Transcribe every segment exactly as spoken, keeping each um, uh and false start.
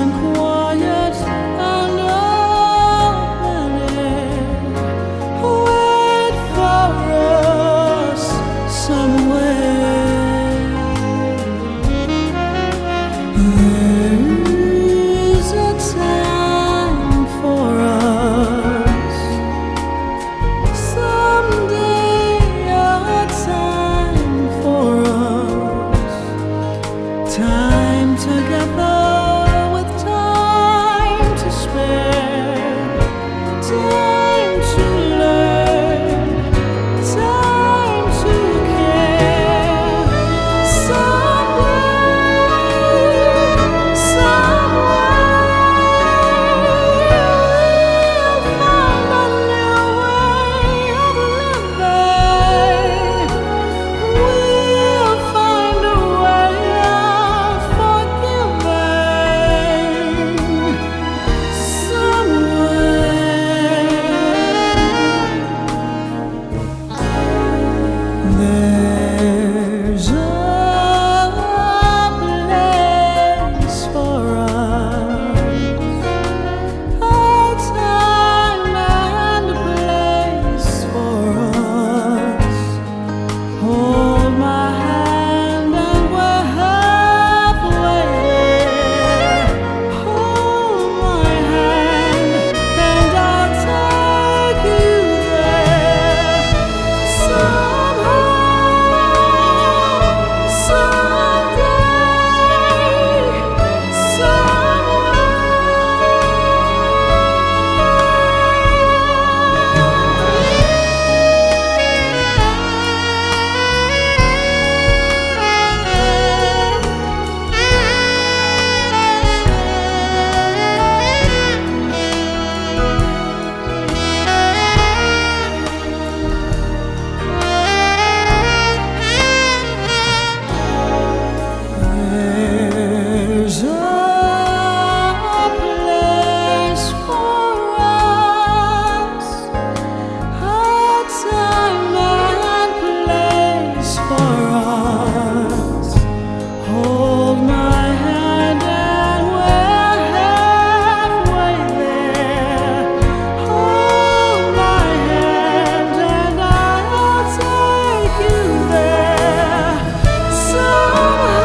and quiet and open air. Wait for us somewhere. There's a time for us, someday a time for us. Time together with time to spare, time to learn, time to care. Someday, somewhere, we'll find a new way of living. We'll find a way of forgiving. There's a place for us, a time and a place for us. Hold my hand and we're halfway there. Hold my hand and I'll take you there. Somehow, there's a place for us, a time and place for us. Hold my hand and we're halfway there. Hold my hand and I'll take you there. Somehow,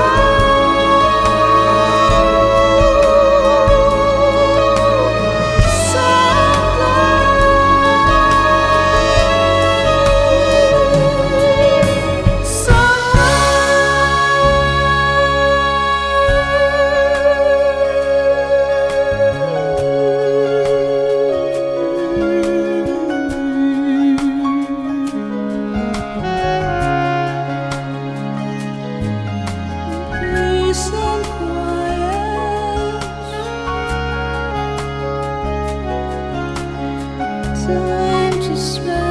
peace and quiet, time to spend.